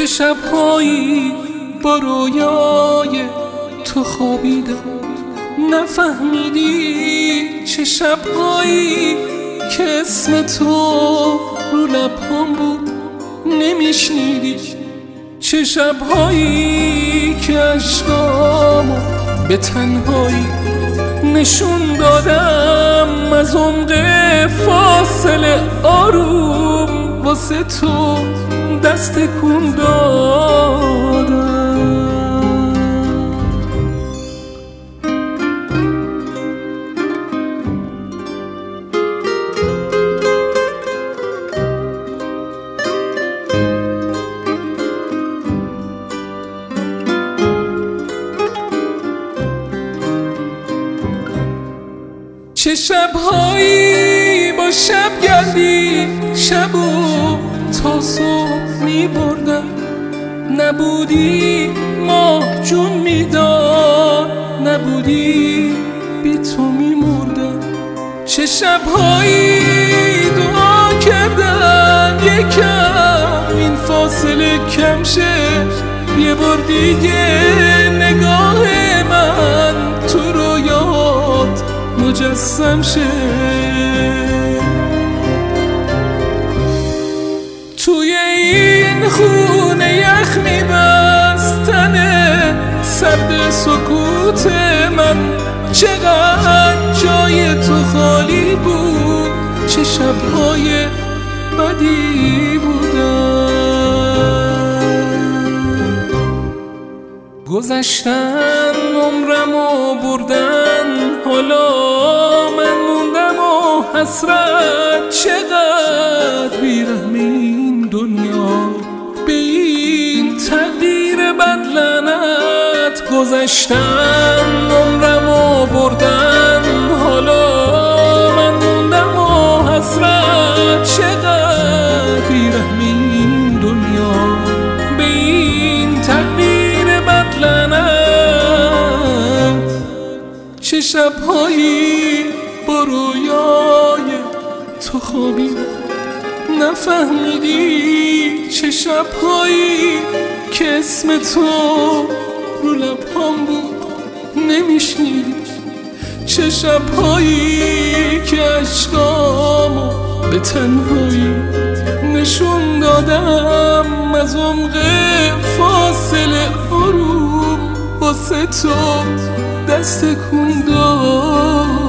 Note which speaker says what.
Speaker 1: چه شبهایی با رویای تو خوابیدم، نفهمیدی چه شبهایی که اسم تو رو لبام بود نمیشنیدی، چه شبهایی که عشقامو به تنهایی نشون دادم، از عمق فاصله آروم واسه تو دست تکون دادم. چه شبهایی با شب گردی شبو تا صبح می بردم، نبودی ماه جون میداد، نبودی بی تو می مردم. چه شبهایی دعا کردم یکم این فاصله کم شه، یه بار دیگه نگاه من تو رویات مجسم شه، توی این خونه یخ میبستنه سرد سکوت من، چقدر جای تو خالی بود، چه شبهای بدی بودن. گذشتن عمرمو بردن، حالا من موندم و حسرت، چقدر بیرحم این دنیا به این تقدیر بد لعنت. گذشتن عمرمو بردن، حالا من موندم و حسرت، چقدر بیرحم این دنیا به این تقدیر بد لعنت. چه شبهایی با رویای تو خوابیدم، نفهمیدی چه شبهایی که اسم تو رو لبام بود نمیشنیدی، چه شبهایی که عشقامو به تنهایی نشون دادم، از عمق فاصله آروم واسه تو دست تکون دادم.